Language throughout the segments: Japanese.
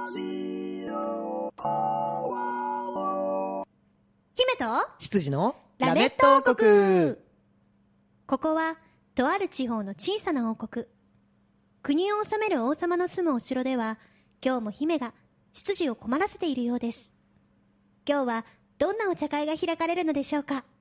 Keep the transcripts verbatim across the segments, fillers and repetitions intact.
姫と執事のラメット王国。ここはとある地方の小さな王国。国を治める王様の住むお城では、今日も姫が執事を困らせているようです。今日はどんなお茶会が開かれるのでしょうか。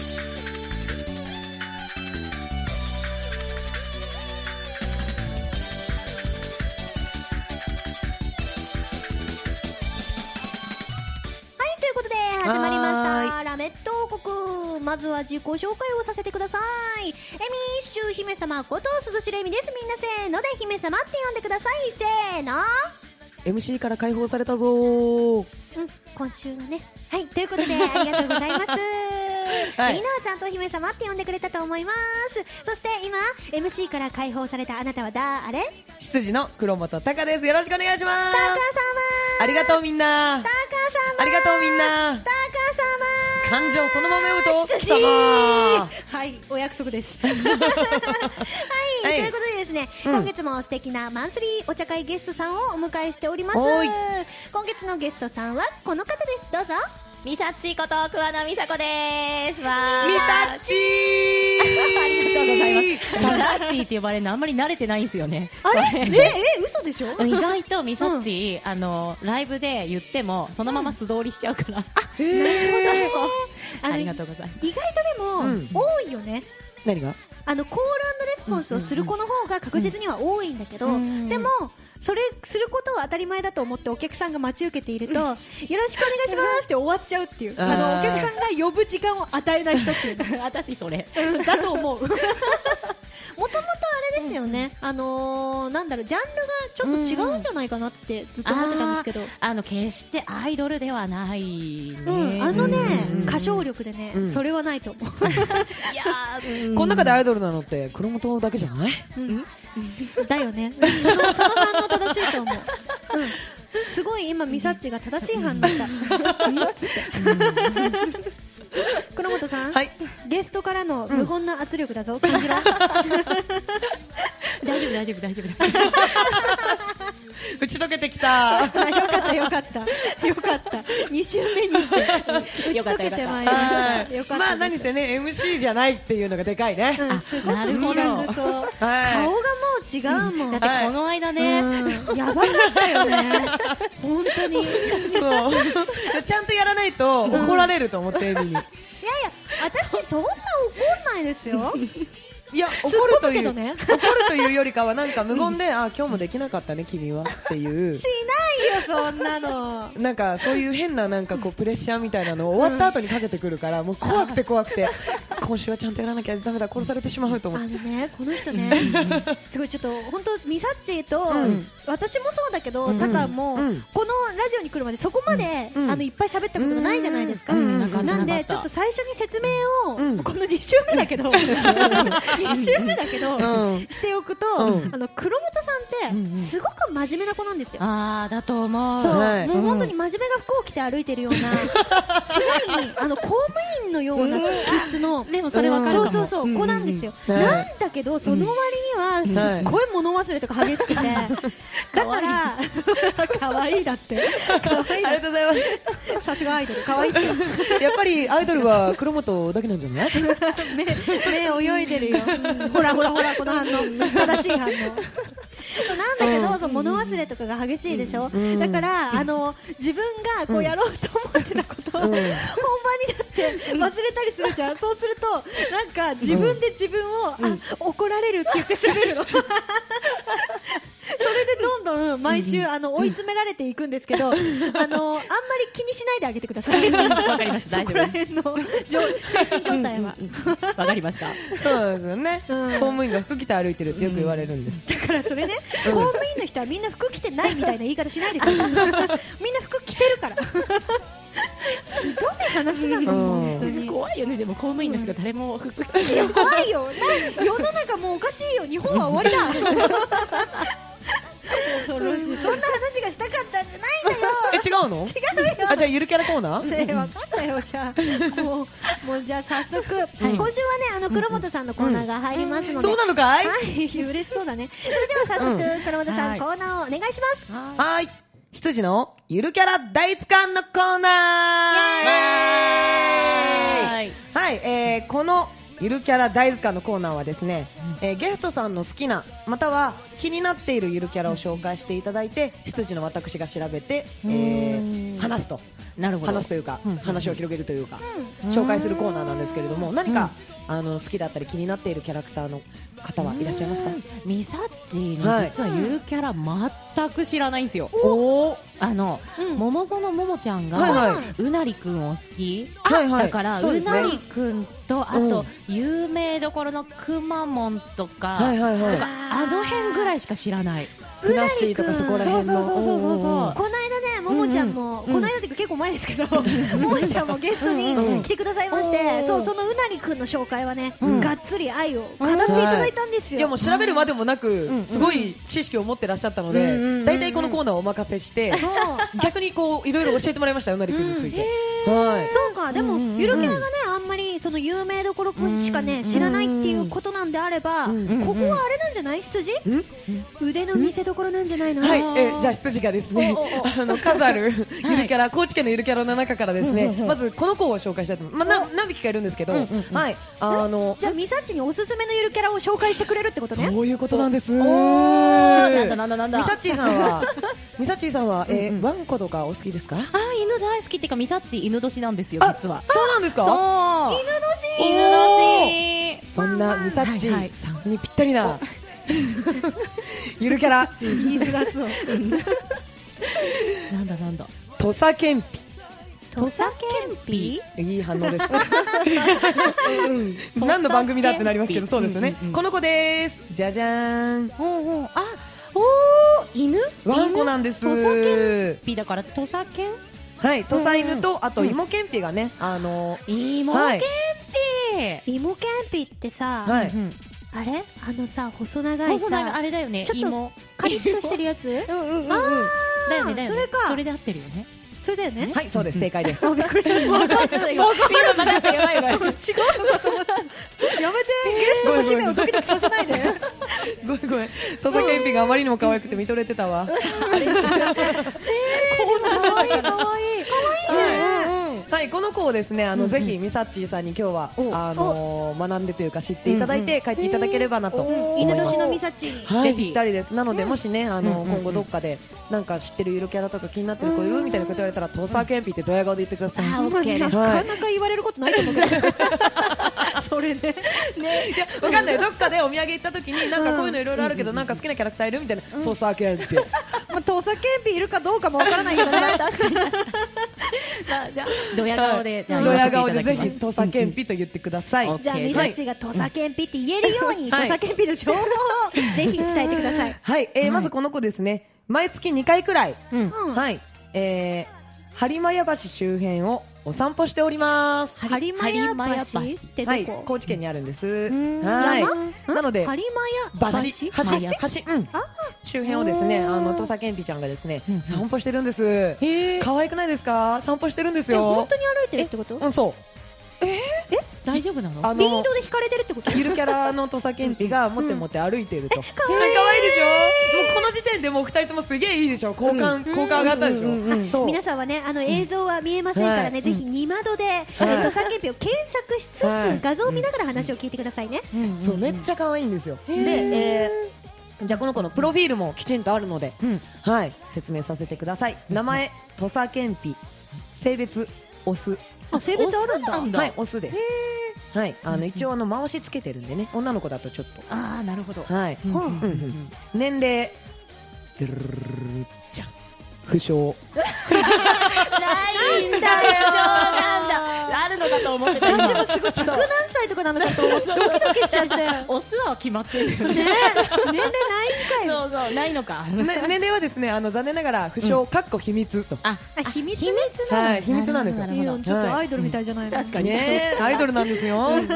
始まりましたラメット王国。まずは自己紹介をさせてください。エミッシュ姫様こと鈴代恵美です。みんなせーので姫様って呼んでください。せーの。 エムシー から解放されたぞー。 うん、今週はね。はい、ということでありがとうございます。はい、みんなはちゃんと姫様って呼んでくれたと思います。そして今 エムシー から解放されたあなたは誰？ 執事の黒本隆です。よろしくお願いします。 タカ様ありがとうみんな。 タカ様ありがとうみんな。 タカ様感情そのまま読むと執事はい、お約束ですはい、はい、ということでですね、うん、今月も素敵なマンスリーお茶会ゲストさんをお迎えしております。今月のゲストさんはこの方です。どうぞ。 みさっちこと桑名美佐子です。わーみさっちーありがとうございます。みさっちって呼ばれるのあんまり慣れてないんですよね。 あれええ嘘でしょ。 意外とみさっち、うん、あのライブで言ってもそのまま素通りしちゃうから、うん、 あ、なるほどありがとうございます。 意外とでも、うん、多いよね。 何が？ あのコール&レスポンスをする子の方が確実には多いんだけど、うん、でもそれすることを当たり前だと思ってお客さんが待ち受けていると、うん、よろしくお願いしますって終わっちゃうっていう、あのお客さんが呼ぶ時間を与えない人っていう私それだと思うもともとあれですよね、うん、あのー、なんだろう、ジャンルがちょっと違うんじゃないかなってずっと思ってたんですけど、 あ, あの決してアイドルではないね、 うん、あのね、うん、歌唱力でね、うん、それはないと思ういやー、うん、この中でアイドルなのって黒本だけじゃない？ うんだよね。その、その反応正しいと思う。うん。すごい今ミサッチが正しい反応した。うんっつって。黒本さん、はい、ゲストからの無言な圧力だぞ。感じろ。 大丈夫大丈夫大丈夫。 打ち解けてきた。 よかったよかったよかった。に週目にして打ち解けてまいりました。よかった。 まあ何せね エムシー じゃないっていうのがでかいね。 うん、すごく気楽そう。顔がもう違うもん。 だってこの間ね、 うん、やばかったよね。本当に。 そう。ちゃんとやらないと怒られると思ってエミに。いやいや、 私そんな怒んないですよ。 いや、怒るという、ね、怒るというよりかはなんか無言で、あ、今日もできなかったね君はっていう。 しないよそんなの。 なんかそういう変ななんかこうプレッシャーみたいなのを終わった後にかけてくるから、もう怖くて怖くて、今週はちゃんとやらなきゃダメだ、殺されてしまうと思って。 あのね、この人ね、すごいちょっと本当ミサッチと、うん、私もそうだけど、だからもう、うん、このラジオに来るまでそこまで、うん、あのいっぱい喋ったことがないじゃないですか。うん、なんでちょっと最初に説明を、うん、このに週目だけど。に週目だけど、うん、しておくと、うん、あの黒本さんってすごく真面目な子なんですよ。 あーだと思う。 そう、はい、もう本当に真面目が服を着て歩いてるような、すごいあの公務員のような気質の、 でもそれわかるかも。 そうそうそう、子なんですよ。うん、なんだけどその割にはすっごい物忘れとか激しくて、だから可愛いだって。可愛い。 ありがとうございます。 さすがアイドル、可愛いって。 やっぱりアイドルは黒本だけなんじゃない？ 目目泳いでるよ。ほらほらほら、この反応、正しい反応なんだけど、うん、物忘れとかが激しいでしょ、うん、だから、うん、あの自分がこうやろうと思ってたことを、うん、本番になって忘れたりするじゃん。そうするとなんか自分で自分を、うん、あ、怒られるって言って滑るの。それでどんどん毎週あの追い詰められていくんですけど、あのあんまり気にしないであげてください。 わかりました。大丈夫。 そこら辺の精神状態はわかりました。 そうですよね。公務員が服着て歩いてるってよく言われるんです。 だからそれね、公務員の人はみんな服着てないみたいな言い方しないでください。みんな服着てるから。ひどい話なの、本当に怖いよね。でも公務員の人が誰も服着てない。怖いよ。世の中もうおかしいよ。日本は終わりだ。恐ろしい。そんな話がしたかったんじゃないんだよ。 え、違うの？ 違うよ。 あ、じゃあゆるキャラコーナー？ ねえ、わかったよ。じゃあもうもうじゃあ早速、はい、今週はね、あの黒本さんのコーナーが入りますので、うん、 そうなのかい？ はい、嬉しそうだね。それでは早速、うん、黒本さん、コーナーをお願いします。 はい。 羊のゆるキャラ大図鑑のコーナー。 はい。 はい、えー、このゆるキャラ大図鑑のコーナーはですね、えー、ゲストさんの好きなまたは気になっているゆるキャラを紹介していただいて、羊の私が調べて、えー、話すとなるほど話すというか、うん、話を広げるというか、うん、紹介するコーナーなんですけれども、何か、うん、あの好きだったり気になっているキャラクターの方はいらっしゃいますか？ ミサッチの実はゆるキャラ全く知らないんですよ。 おあの、うん、桃園ももちゃんが、 はいはい、 うなりくんを好き、 はいはい、 だから、 うね、うなりくんとあと、うん、有名どころのくまモンとか、 はいはいはい、 とかあの辺ぐらいしか知らない。 ふなっしーとかそこら辺の。 そうそうそうそうそう。 この間ね、ももちゃんも、うんうん、この間っていうか結構前ですけど、ももちゃんもゲストに来てくださいまして、そう、そのうなりくんの紹介はね、うん、がっつり愛を語っていただいたんですよ。 いやもう調べるまでもなく、すごい知識を持ってらっしゃったので、だいたいこのコーナーをお任せして、逆にこういろいろ教えてもらいました、うなりくんについて。はい。 そうか、でもゆるキャラがね、あんまりその有名どころしかね知らないっていうことなんであれば、ここはあれなんじゃない？羊？腕の見せ所なんじゃないの？ はい、えじゃあ羊がですね、あの数あるゆるキャラ、高知県のゆるキャラの中からですね、まずこの子を紹介したいと思います。まあ何匹かいるんですけど、はい、あのじゃあミサッチにおすすめのゆるキャラを紹介してくれるってことね。 そういうことなんです。 なんだなんだなんだ。 ミサッチーさんはミサッチーさんはワンコとかお好きですか？ あ、犬大好きっていうかミサッチ犬年なんですよ実は。 そうなんですか？ そう。 犬年。 犬年。 そんなミサッチーさんにぴったりなゆるキャラ。 言いづらそう。 なんだなんだ。 土佐犬皮。 土佐犬皮？ いい反応です。何の番組だってなりますけど、そうですね。この子です。じゃじゃーん。 あ、おー、犬？ ワンコなんです。 土佐犬皮だから土佐犬？ はい、土佐犬とあと芋けんぴがね、あの芋けんぴ。 芋けんぴってさ、あれあのさ細長いさ、 あれだよね。 ちょっとカリッとしてるやつ？ うんうんうん。だよねだよね。それか。それで合ってるよね。 それだよね。 はい、そうです、正解です。 びっくりした。分かってたよ。分かってた。やばいやばい。違うのかと思った。やめて、ゲストの姫をドキドキさせないで。 ごめんごめん。土佐犬皮があまりにも可愛くて見とれてたわ。 可愛い可愛い可愛いね。 はい、この子をですね、あのぜひミサッチーさんに今日はあの学んでというか知っていただいて帰っていただければなと思います。 犬年のミサッチ。 はい、ぴったりです。なのでもしね、あの今後どっかでなんか知ってるゆるキャラとか気になってる子いるみたいなこと言われたら、土佐犬皮ってドヤ顔で言ってください。 なかなか言われることないと思うけど。それね。ね、 いやわかんない。どっかでお土産行った時になんかこういうのいろいろあるけどなんか好きなキャラクターいるみたいな、土佐犬皮。 まあ土佐犬皮いるかどうかもわからないけどね。 確かに確かに。じゃあドヤ顔で、 ドヤ顔でぜひ土佐犬皮と言ってください。 じゃあミサッチが土佐犬皮って言えるように土佐犬皮の情報をぜひ伝えてください。 はい、まずこの子ですね、毎月にかいくらい、はい、えー、播磨屋橋周辺をお散歩しております。 播磨屋橋ってどこ？ はい、高知県にあるんです。はい。なので播磨屋橋橋橋うん周辺をですね、あの土佐犬皮ちゃんがですね散歩してるんです。可愛くないですか？散歩してるんですよ。 本当に歩いてるってこと？ うん、そう。 ええ大丈夫なの？ リードで引かれてるってこと？ ゆるキャラの土佐犬皮がもってもって歩いてると。可愛い可愛いでしょ？もうこの時点でもう二人ともすげえいいでしょ？好感好感上がったでしょ？そう。 皆さんはね、あの映像は見えませんからね、ぜひ二窓で土佐犬皮を検索しつつ画像を見ながら話を聞いてくださいね。 そう、めっちゃ可愛いんですよ。で、えー、じゃあこの子のプロフィールもきちんとあるので、はい、説明させてください。名前土佐犬皮、性別オス。 あ、性別あるんだ。 はい、オスです。はい、あの一応あの回しつけてるんでね、女の子だとちょっと。 ああ、なるほど。 はい。年齢、ドゥルルルルじゃん。不詳。 ないんだよ。 なんだ。あるのかと思ってた。 私もすごいひゃくなんさいとかなのかと思ってドキドキしちゃって。 オスは決まってるよね。 年齢ないんかい。 そうそう、ないのか。 年齢はですね、あの残念ながら不詳かっこ秘密と。 あ、秘密？ はい、秘密なんですよ。 ちょっとアイドルみたいじゃないの？ 確かにね、アイドルなんですよ。はい。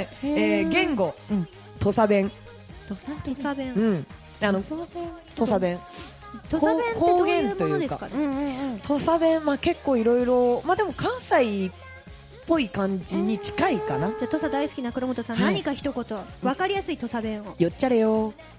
え言語、土佐弁。 土佐弁。 うん。あの土佐弁。 土佐弁ってどういうものですか？ 土佐弁、まあ結構いろいろ、まあでも関西っぽい感じに近いかな。 じゃあ土佐大好きな黒本さん、何か一言わかりやすい土佐弁を。 よっちゃれよ。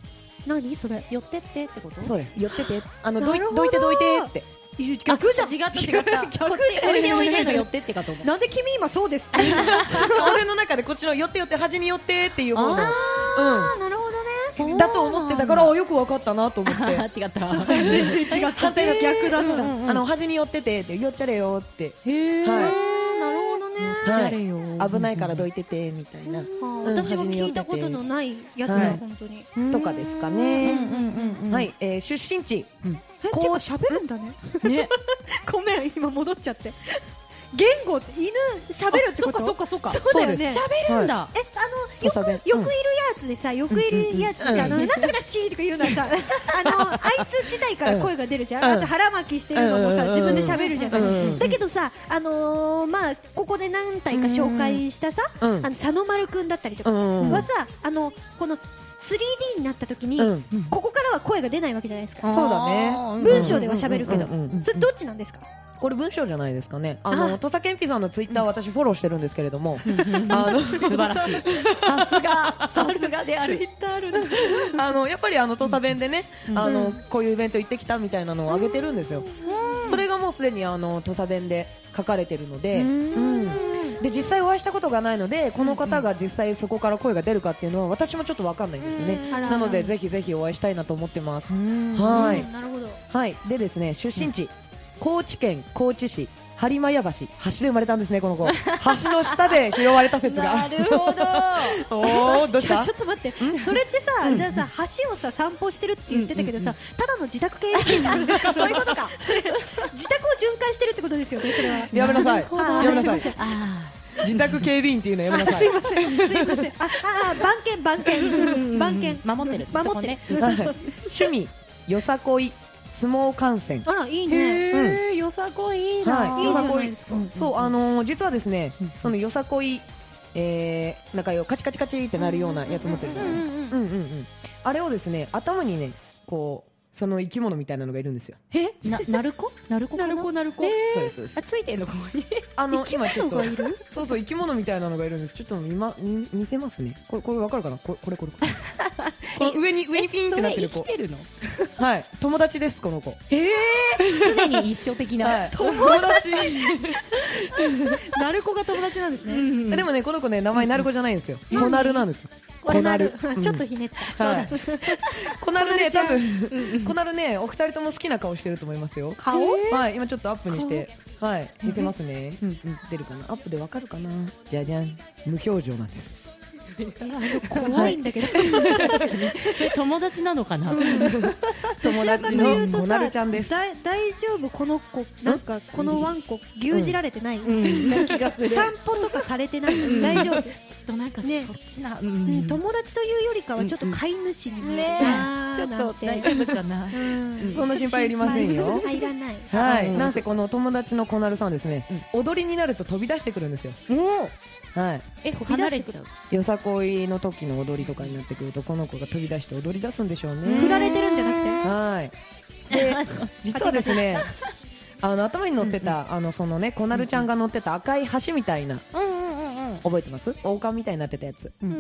何それ？ 寄ってってってこと？ そうです。寄ってて、あのどいなるほどどいてどいてって。 逆じゃん。 違った違った。 逆こっちおいでおいでの寄ってってかと思う。 なんで君今そうですって？ 俺の中でこっちの寄って寄って端に寄ってっていう方の、 ああ、なるほどね。 うん、だと思ってたからよく分かったなと思って。 違った。 全然違った。反対が逆だった。 あの端に寄っててって寄っちゃれよって。 へえ。なるほどね。 はい。危ないからどいててみたいな。 私も聞いたことのないやつだ本当に。 とかですかね。はい。出身地。 こう喋るんだね。ね。ごめん今戻っちゃって。言語って犬喋るってこと？ そっかそっかそっか。 そうだよね。 喋るんだ。 え、あのよくよくいるやつでさ、よくいるやつでさ、あのなんとかだしとか言うのはさ、あのあいつ自体から声が出るじゃん。あと腹巻きしてるのもさ、自分で喋るじゃない。だけどさ、あのまあここで何体か紹介したさ、あの佐野丸くんだったりとかはさ、あのこのスリーディー になった時に、ここからは声が出ないわけじゃないですか。 そうだね。 文章では喋るけど、それどっちなんですか？ これ文章じゃないですかね。あの土佐健ピさんのツイッター私フォローしてるんですけれども、 あの素晴らしい。さすがさすがである。 ツイッターあるね。 あのやっぱりあの土佐弁でね、あのこういうイベント行ってきたみたいなのを上げてるんですよ。それがもうすでにあの土佐弁で書かれてるので、で実際お会いしたことがないので、この方が実際そこから声が出るかっていうのは私もちょっとわかんないんですよね。なのでぜひぜひお会いしたいなと思ってます。はい。 なるほど。 はい。でですね、出身地高知県高知市播磨屋橋、橋で生まれたんですねこの子。橋の下で拾われた説が。 なるほど。 おお、どうした？ ちょっと待って、それってさ、じゃあさ橋をさ散歩してるって言ってたけどさ、ただの自宅系なんですか？そういうことか。自宅を巡回してるってことですよねそれは。 やめなさい。やめなさい。 あ自宅警備員っていうのやめなさい。 すいませんすいません。ああ番犬番犬番犬守ってる守ってる。 趣味よさこい相撲観戦。 あらいいへね。 え、よさこいいいな。 はい、よさこい。 ですか。 そうあのー実はですね、そのよさこい、えー、なんかよカチカチカチってなるようなやつ持ってるじゃないですか。うんうんうん。あれをですね頭にねこうその生き物みたいなのがいるんですよ。 え、ななるこ？なるこ？ なるこなるこ。 そうですそうです。 あ、ついてるのここに。 あの今ちょっと生き物がいる？ そうそう生き物みたいなのがいるんです。ちょっと見ま見見せますね。これこれわかるかな？これこれこれ。この上に上にピンってなってる子。 生きてるの？ はい、友達ですこの子。 ええ、常に一緒的な。 友達。 なるこが友達なんですね。 でもねこの子ね名前なるこじゃないんですよ。こなるなんですよ。 こなる。ちょっとひねった。 はい。こなるね多分こなるねお二人とも好きな顔してると思いますよ。 顔？ はい、今ちょっとアップにしてはい見せますね。出るかな？アップでわかるかな？じゃじゃん、無表情なんです。 怖いんだけど。 友達なのかな？ 友達のこなるちゃんです。 大丈夫この子なんかこのワンコ牛耳られてない？ 気がする。 散歩とかされてない？大丈夫？ となんかそっちな。 友達というよりかはちょっと飼い主に見えるな。 ちょっと大丈夫かな？ そんな心配いりませんよ。 入らない。 はい。なんせこの友達のこなるさんですね、踊りになると飛び出してくるんですよ。はい。 え、離れちゃう。 よさこいの時の踊りとかになってくるとこの子が飛び出して踊り出すんでしょうね。 振られてるんじゃなくて？ はい。で実はですね、あの頭に乗ってたあのそのねこなるちゃんが乗ってた赤い橋みたいな、覚えてます？王冠みたいになってたやつ。うん。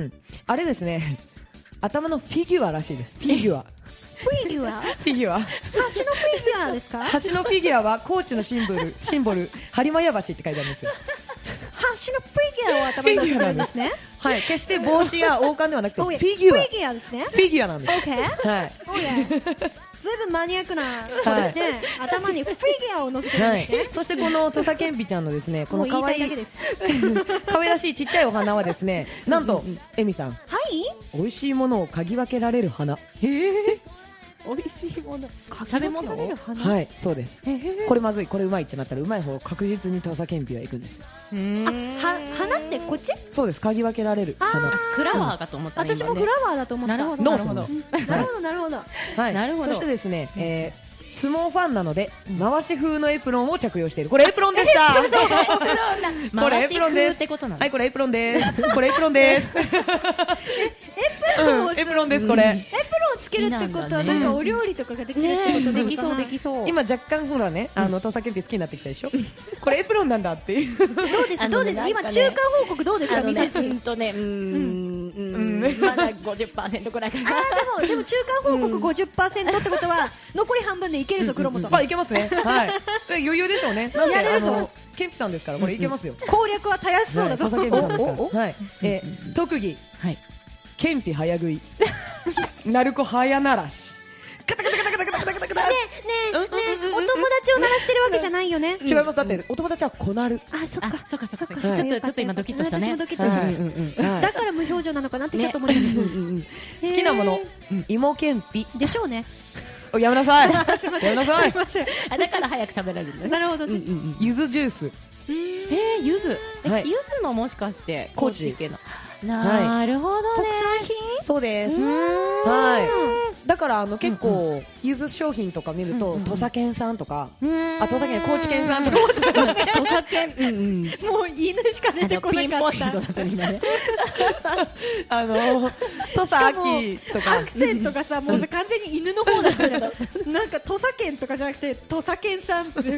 あれですね、頭のフィギュアらしいです。フィギュア。 フィギュア？ フィギュア。 橋のフィギュアですか？ 橋のフィギュアは高知のシンボルシンボル播磨屋橋って書いてあるんですよ。 橋のフィギュアを頭に乗せてるんですね。 はい、決して帽子や王冠ではなくてフィギュア。 フィギュアですね。 フィギュアなんです。 オッケー。 はい。 ずいぶんマニアックな子ですね。頭にフィギュアを乗せてるんですね。 そしてこの土佐健美ちゃんのですね、この可愛い可愛らしいちっちゃいお花はですね、なんとエミさん。 はい。 美味しいものを嗅ぎ分けられる花。 へえ。美味しいもの、食べ物？ はい、そうです。これまずい、これうまいってなったらうまい方確実に土佐健美は行くんです。 あ、は花ってこっち？ そうです。嗅ぎ分けられる花。 フラワーかと思った。 私もフラワーだと思った。 なるほどなるほどなるほどなるほど。 はい。 なるほど。 そしてですね、えー、相撲ファンなので回し風のエプロンを着用している。これエプロンでした。これエプロンです。はい、これエプロンです。これエプロンです。 エプロン、 エプロンですこれ。 エプロンつけるってことはなんかお料理とかができるってことなのかな。 できそうできそう。 今若干ほらね、あの土佐健美好きになってきたでしょ。これエプロンなんだっていう。 どうですどうです。今中間報告どうですかみんな。 ちんとね、うんまだごじゅっパーセントくらいかな。 あーでもでも中間報告 ごじゅっパーセント ってことは残り半分でいけるぞ黒本。 あ、いけますね。はい。余裕でしょうね。なんでやれるぞあのケンピさんですからこれいけますよ。 攻略はたやすそうだぞ。 はい、 ね笹ケンピさんですからはい。えー特技はい。 ケンピ早食い。鳴子早鳴らし。カタカタカタカタカタカタカタカタ。 えねえねえお友達を鳴らしてるわけじゃないよね。 違います。だってお友達はこなる。 あそっかあ、そっかそっかそっか。 そっかちょっとちょっと今ドキッとしたね。 私もドキッとした。 はいうんうんうんはいだから無表情なのかなってちょっと思っちゃった。 好きなもの芋けんぴ。 でしょうね。 おやめなさい。やめなさいすい。ません。 あ、だから早く食べられるんだね。 なるほどね。 ゆずジュース。 えー、ゆず。え、 はいゆずのもしかして高知系の。なるほどね。 特産品そうです。はい。だからあの結構ゆず商品とか見ると土佐県産とか、あ土佐県高知県産とか、 土佐犬。うんうん。 もう犬しか出てこなピンかった。 ポイントだったね今ね。 あの土佐秋とかアクセントがさもうさ完全に犬の方だったじゃん。なんか土佐県とかじゃなくて土佐県産犬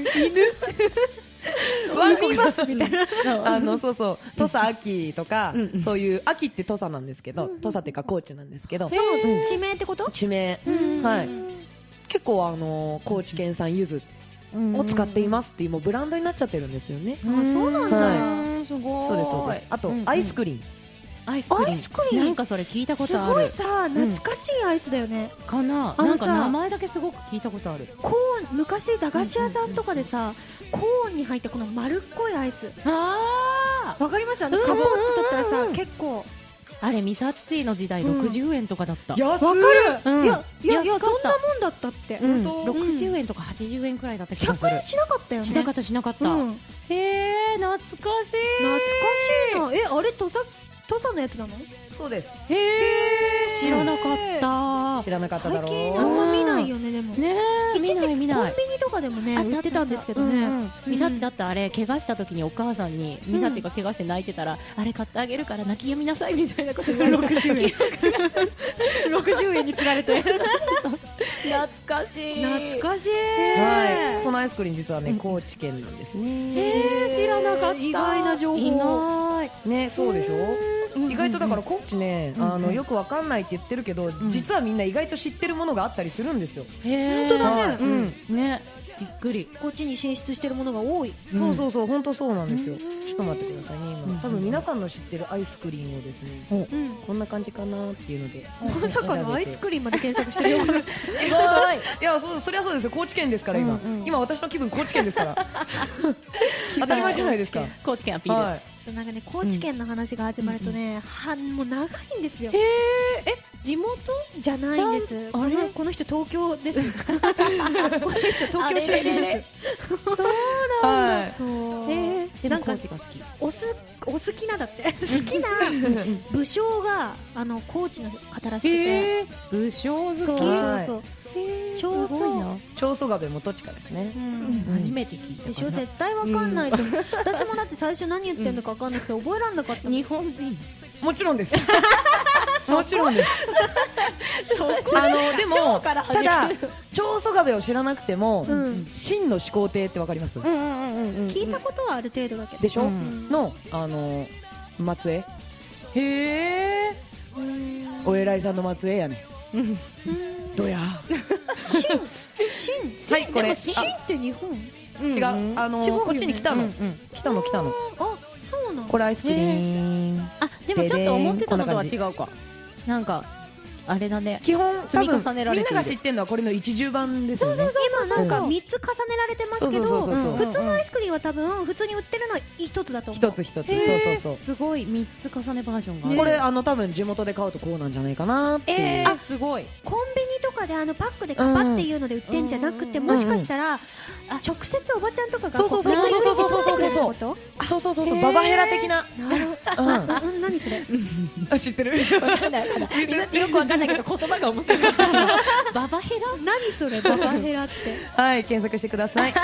ワン産みますみたいな。 あのそうそう土佐秋とかうんうんそういう秋って土佐なんですけど、土佐っていうか高知なんですけど、 地名ってこと？ 地名はい結構あの高知県産ゆずを使っていますっていうもうブランドになっちゃってるんですよね。 あそうなんだ。 はすごい。 そうですそうです。あとアイスクリーム。 アイスクリーム。 アイスクリームなんかそれ聞いたこすとある。 ごいさ懐かしいアイスだよね。 かな。 あのさなんか名前だけすごく聞いたことある。 コーン昔駄菓子屋さんとかでさコーンに入ったこの丸っこいアイスあわかります？あのうんカポッと取ったらさうん結構あ。あれミサッチーの時代ろくじゅうえんとかだった。 安わかる。 うんいやいやいや安かったそんなもんだったって。 うん。 本当ろくじゅうえんとかはちじゅうえんくらいだった気がするひゃくえん。しなかったよね。 しなかったしなかった。 うんへえ、懐かしい。 懐かしいな。えあれ土佐土佐のやつなの？ そうです。 へえ、知らなかった。 知らなかっただろう。 最近あんま見ないよねでも。 ねえ、見一時コンビない見ない。 ニとかでもねあ売ってたんですけどうんうね。 んミサッチだってあれ怪我した時にお母さんにミサッチが怪我して泣いてたらあれ買ってあげるから泣き止みなさいみたいなこと言われてろくじゅうえんろくじゅうえんに釣られて。 懐かしい。 懐かしい。 はい。そのアイスクリーム実はね高知県なんですね。 へえ、知らなかった。 意外な情報いない。 ねそうでしょ。意外とだから高知ねうんうんあのよくわかんないって言ってるけど実はみんな意外と知ってるものがあったりするんですよ。 へえ、 本当だねはいうんね、びっくり。 こっちに進出してるものが多い。 そうそうそう本当そうなんですよ。ちょっと待ってくださいね今。多分皆さんの知ってるアイスクリームをですねうん。 こんな感じかなっていうので。 まさかのアイスクリームまで検索してるよ。 すごい。 いやそうそりゃそうですよ高知県ですから今、 うんうん今私の気分高知県ですから当たり前じゃないですか。 高知県アピール。 はいなんかね高知県の話が始まるとね、はもう長いんですよ。 へえ、え、地元？ じゃないんです。 あれこのこの人東京です。この人東京出身です。 はいそう。 へえ、でもなんか高知が好き。 おすお好きなだって好きな武将があの高知の方らしくて。 へえ、武将好き。 そうそうはいそう。 へえ、す長ごいな。 長宗我部元親ですね。 うん初めて聞いたでしょかな。 絶対わかんないと思う。私もだって最初何言ってんのかわかんなくて覚えらんなかったもん。 日本人。 もちろんですもちろんですあのでもただ長宗我部を知らなくてもうん真の始皇帝ってわかりますうんうんうんうん。 聞いたことはある程度だけど。 でしょうんのあの末裔へえ。 お偉いさんの末裔やねどや秦秦はいこれ秦って日本？ 違うあの違うよねこっちに来たのうんうん。 来たの来たのあそうなの。 これアイスクリームあ、でもちょっと思ってたのとは違うか。なんかあれだね。 基本多積み分重ねられているみんなが知ってるのはこれの一重版ですよね今なんかみっつ重ねられてますけそうどそうそうそう普通のアイスクリームは多分普通に売ってるのは一つだと思う。 一つ一つそうそうそうすごいみっつ重ねバージョンがある。 これあの多分地元で買うとこうなんじゃないかなっていう、 えー、すごい。 コンビニとかであのパックでカパっていうので売ってんじゃなくて、 うんもしかしたら、あ直接おばちゃんとかがそうそうそうそうそうそうそうそうこう取ってくれるってこと？ そうそうそうそうババヘラ的な、 なるほうん、 ど。うん何それ？ あ知ってるわかんないわかんない。みんなよくわかんないけど言葉が面白かった。ババヘラ？ 何それババヘラって。 はい検索してくださいあ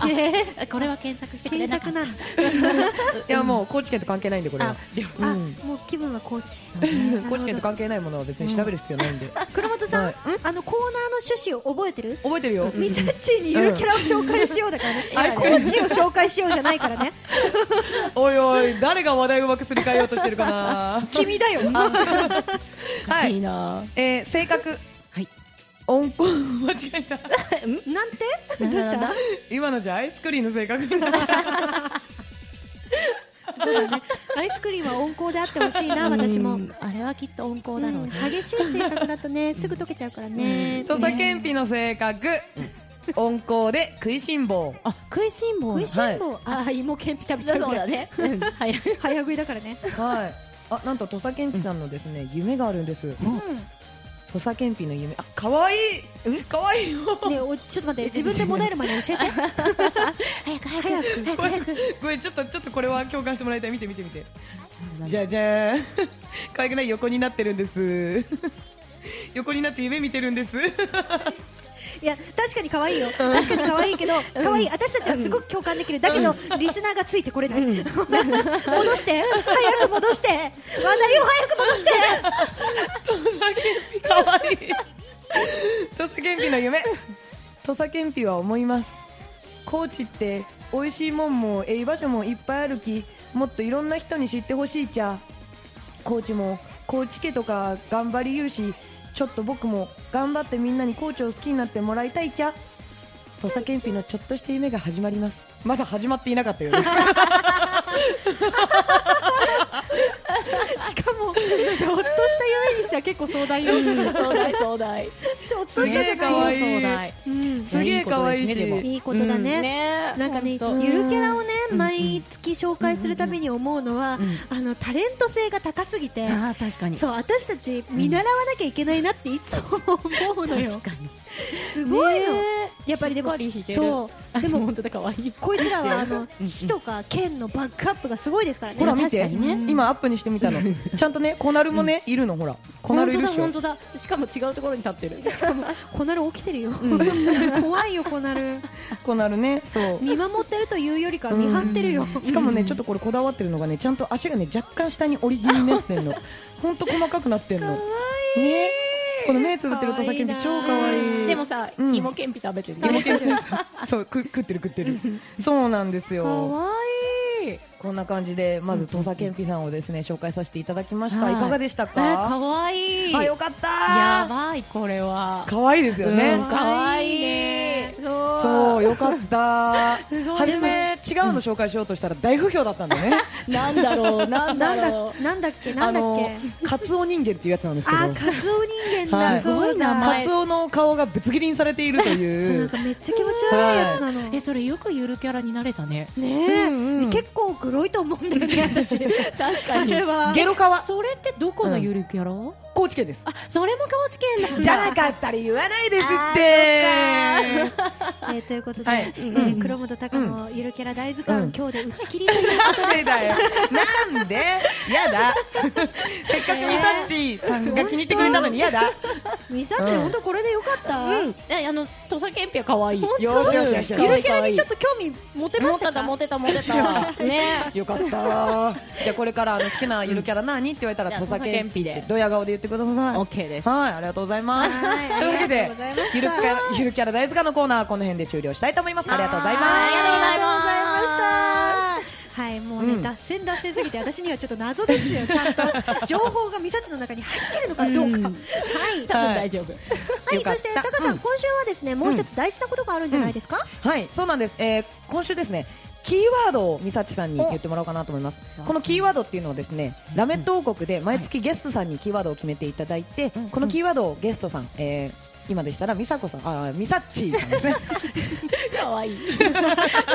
えこれは検索してくれ検なか索ったなんだ。 いやもう高知県と関係ないんでこれはああ、 うんもう気分は高知。 高知県と関係ないものは別に調べる必要ないんで、 黒本さん、 はいあのコーナーの趣旨を覚えてる？ 覚えてるよ、 ミサッチーにゆるキャラを紹介しようだからね。 うんあれコーチを紹介しようじゃないからね。 おいおい誰が話題をうまくすり替えようとしてるかな君だよ。 はいいいなえー、性格はい温厚間違えたなんて？どうしたなんだ？ 今のじゃアイスクリーンの性格になっちゃそうだね。アイスクリームは温厚であってほしいな、私も。 うんあれはきっと温厚だろうね激しい性格だとね、すぐ溶けちゃうからね。 う土佐健美の性格温厚で食いしん坊あ食いしん坊食いしん坊、ああ、芋けんぴ食べちゃうそうだねうんはい早食いだからね。 はいあなんと土佐健美さんのですね夢があるんです土佐健美の夢あ可愛い可愛いようん。ね、おちょっと待って、自分でもだえる前に教えて。 早く早く早く。 早くごめんちょっとちょっとこれは共感してもらいたい見て見て見てじゃじゃーん可愛くない横になってるんです横になって夢見てるんですいや、確かに可愛いよ。確かに可愛いけど、可愛い。私たちはすごく共感できる。だけど、リスナーがついてこれない。戻して早く戻して話題を早く戻して可愛い土佐健美の夢土佐健美は思います高知って美味しいもんもええ場所もいっぱいあるきもっといろんな人に知ってほしいちゃ高知も高知家とか頑張り言うしちょっと僕も頑張ってみんなに高知を好きになってもらいたいちゃ土佐健美のちょっとした夢が始まりますまだ始まっていなかったよねしかも、ちょっとした夢にしては結構壮大よ。 壮大壮大ちょっとしたじゃない可愛い壮大うん。 すげえ可愛いしいやいいことですねでもいいことだね。 ねなんかね、 ほんとゆるキャラをね、毎月紹介するたびに思うのは、あのタレント性が高すぎて、 あー確かにそう、私たち見習わなきゃいけないなっていつも思うのよ。 確かにすごいの。 ねやっぱりでもしっかりしてるそうでもあ本当だ可愛いこいつらはあの市とか県のバックアップがすごいですからね。 ほら見て、 確かにね今アップにしてみたのちゃんとねコナルもね、いるのほらコナ本当ルいるでしょだ本当だしかも違うところに立ってるコナル起きてるよ。怖いよコナル。 コナルねそう見守ってるというよりかは見張ってるよ。 しかもねちょっとこれこだわってるのがねちゃんと足がね若干下に折り気味になってんのほんと細かくなってんのねこの目つぶってる土佐健美超可愛いでもさうん芋けんぴ食べてる芋けんぴそうく食ってる食ってるそうなんですよ可愛いこんな感じでまず土佐健美さんをですね紹介させていただきましたはいいかがでしたえか可愛いあよかったやばいこれは可愛いですよねうん可愛いねそうよかったすごい初め違うの紹介しようとしたら大不評だったんだねなんだろうなんなんだろだなんだっけなんだっけ。 カツオ人間っていうやつなんですけどあ、カツオ人間だ。 はいそうだ。 カツオの顔がぶつ切りにされているとそういうなんかめっちゃ気持ち悪いやつなの。 うえそれよくゆるキャラになれたねねえ、 うんうん結構グロいと思うんだよね私。 確かあれはゲロカワそれってどこのゆるキャラ高知県ですあそれも高知県なんだじゃなかったら言わないですってえーということで、 はいえー黒本隆のゆるキャラ大図鑑、 うん今日で打ち切りというなんでだよなんでやだせっかくミサッチさんが気に入ってくれたのにやだみさっち、 うん本当これでよかった、 うんえあの土佐健ぴは可愛い本当よしよしよしよしゆるキャラにちょっと興味持てま持ってしたかた持ってた持ってたねよかったじゃあこれからあの好きなゆるキャラ何って言われたらじゃあ土佐健土佐健美でドヤ顔で言ってくださいオッケーですはいありがとうございますはいというわけでありがとうございましたゆるキャラゆるキャラ大図鑑のコーナーはこの辺で終了したいと思いますありがとうございますありがとうございありがとうございましたはいもうね、 うん脱線脱線すぎて私にはちょっと謎ですよちゃんと情報がみさっちの中に入ってるのかどうか、 うんはい多分大丈夫はい、 よかったそしてタカさん、 うん今週はですねもう一つ大事なことがあるんじゃないですか、 はいそうなんです、えー今週ですねキーワードをみさっちさんに言ってもらおうかなと思いますこのキーワードっていうのはですねラメット王国で毎月ゲストさんにキーワードを決めていただいて、 うんこのキーワードをゲストさん、えー今でしたらみさこさんあみさっちさんですね可愛いよか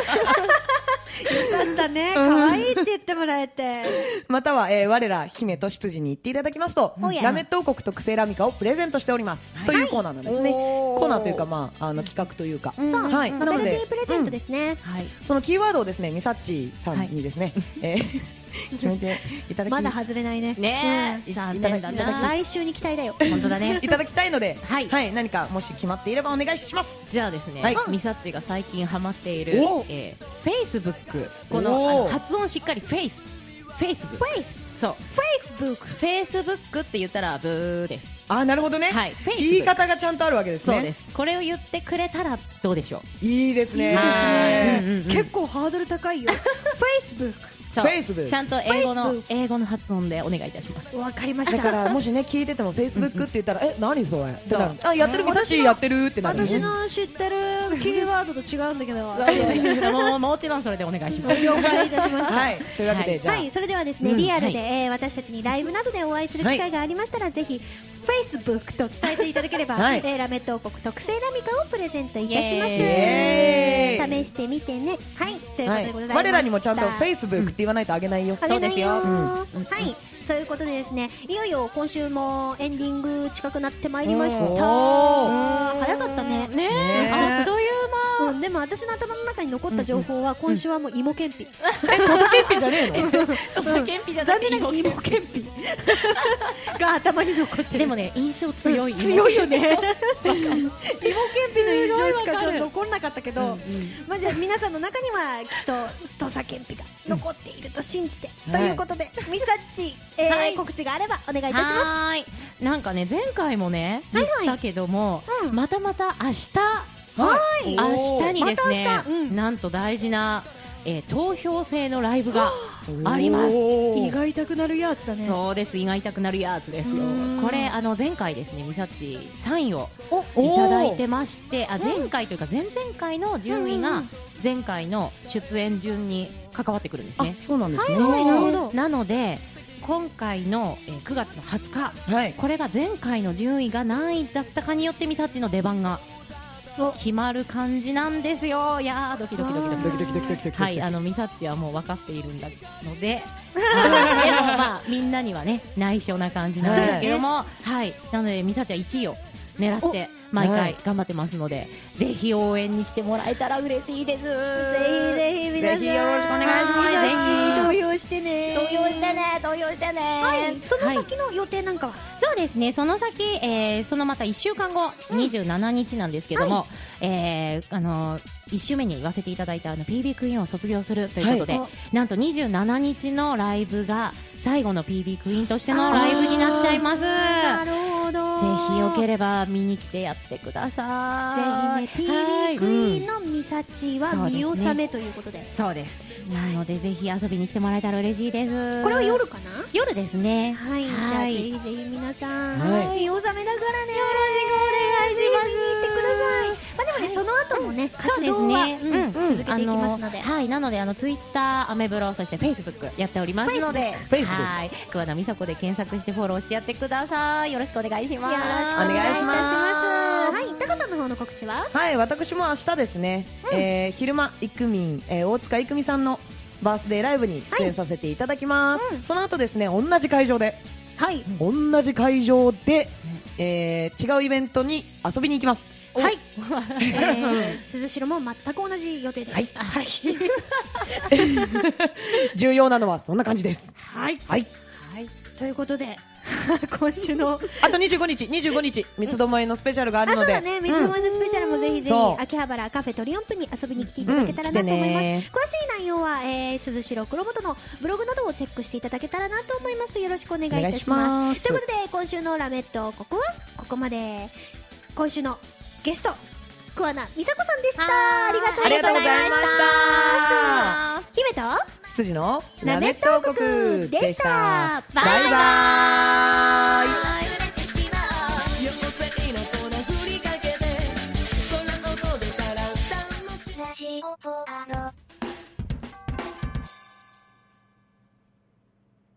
ったね可愛いって言ってもらえてまたは、えー我ら姫と執事に言っていただきますとおやラメット王国特製ラミカをプレゼントしております、というコーナーなんですね、 おーコーナーというか、まあ、あの企画というか、 そう、 はいノベルテなのでィプレゼントですね、 はいそのキーワードをですねみさっちさんにですね、えー決めていただきまだ外れないね。 ねえ、残念だいただきな。 来週に期待だよ。 本当だね。 いただきたいので、 はい何かもし決まっていればお願いします。 じゃあですね、 はいミサッチが最近ハマっている、 おえー、Facebook、この、 おあの発音しっかりフェイス、フェイスブック、 フェイス、 そう、 フェイスブック、 フェイスブックって言ったらブーです。 あ、なるほどね。 はい、フェイスブック言い方がちゃんとあるわけですね。 そうです。これを言ってくれたらどうでしょう。 いいですね。 いいですねうんうんうん結構ハードル高いよ。フェイスブッそう Facebook ちゃんと英語の Facebook 英語の発音でお願いいたします。 ク、わかりました。 だからもしね聞いてても Facebook って言ったらえ何それってなる。 そあやってるミサッチやってるってなる。 私の知ってるキーワードと違うんだけど。 もうもちろんそれでお願いします。 了解いたしました。 はい。というわけはいでじゃあはい、それではですね、 うんリアルで、 はいえー私たちにライブなどでお会いする機会がありましたら、ぜひ Facebook と伝えていただければ、 はいえーラメット王国特製ラミカをプレゼントいたします。 イエーイ試してみてね。はい、ということはいでございました。 我らにもちゃんと Facebook って言わないとあげないよ。 あげないよそうですよーはい、ということでですね、いよいよ今週もエンディング近くなってまいりました。 おーあー早かったね。 ねねえ、あっという間。 うん、でも私の頭の中に残った情報は今週はもう芋けんぴ。 え土佐健ぴじゃねえの？ お酒んぴじゃなくて残念ながら芋けんぴが頭に残ってる。 でもね、印象強い。 強いよね。芋けんぴの印象しかちょっと残んなかったけど、まあじゃあ皆さんの中にはきっと土佐けんぴが残っていると信じて、 うんということで、ミサッチ、えーはい告知があればお願いいたします。 はーい。なんかね、前回もね、 はいはい言ったけども、 うんまたまた明日、 はい明日にですね、 また明日うんなんと大事な、えー投票制のライブがあります。 おー胃が痛くなるやつだね。 そうです、胃が痛くなるやつですようーん。 これあの前回ですね、ミサッチサインをお、 いただいてまして、あ前回というか前々回の順位がうんうんうん前回の出演順に関わってくるんですあね。 そうなんですね。 はいなるほどなので今回の、えーくがつのはつか、 はい。 これが前回の順位が何位だったかによってミサッチの出番がお決まる感じなんですよ。いやードキドキドキドキドキドキドキドキドキ。 はい、あのミサッチはもう分かっているんだので、はいでもまあみんなにはね内緒な感じなんですけども、はい、なのでミサッチはいちいを狙って毎回頑張ってますので、ぜひ応援に来てもらえたら嬉しいです。 ぜひぜひ皆さん、 ぜひよろしくお願いしますミサッチに投票してね。 投票してね、投票してね。 はい、そのはい先の予定なんかは。 そうですね、その先、えーそのまたいっしゅうかんご、にじゅうしちにちなんですけども、えーあのいっ週目に言わせていただいたあの ピービー クイーンを卒業するということで、 はいなんとにじゅうしちにちのライブが最後の ピービー クイーンとしてのライブになっちゃいます。 なるほど。 ぜひよければ見に来てやってください。 ぜひね、ピービー クイーンのミサチは見納めということで。 そうです。なのでぜひ遊びに来てもらえたら嬉しいです。 これは夜かな？ 夜ですね。 はい、じゃあぜひぜひ皆さん、 はい見納めだからね、よろしくお願いします。ぜひ見に行ってください。まあでもね、その後もね、活動は、うん続けていきますので。 あのはい、なのであのツイッター、アメブロ、そしてフェイスブックやっておりますので、 Facebook はい、桑名美佐子で検索してフォローしてやってください。よろしくお願いします。 よろしくお願いいたします。 おはい、タカさんの方の告知は？ はい、私も明日ですね、えー昼間、いくみん、えー大塚いくみさんのバースデーライブに出演させていただきます。 はいうんその後ですね、同じ会場で、 はい、 同じ会場で、えー違うイベントに遊びに行きます。 はい、えー、鈴代も全く同じ予定です。はい、 重要なのはそんな感じです。 はい、 はい。 はい、ということで今週のあとにじゅうごにち、にじゅうごにち、三つどもえのスペシャルがあるので。 あ、そうだね、三つどもえのスペシャルもぜひぜひ、 そう秋葉原カフェトリオンプに遊びに来ていただけたらなと思います。 うん来てね詳しい内容は、えー、鈴代黒本のブログなどをチェックしていただけたらなと思います。よろしくお願いいたしお願いしまますす。ということで、今週のラメット、ここはここまで。今週のゲスト、桑名美佐子さんでした。ありがとうございました。 ありがとうございました。 姫と羊のラメット王国でした。 バイバーイ。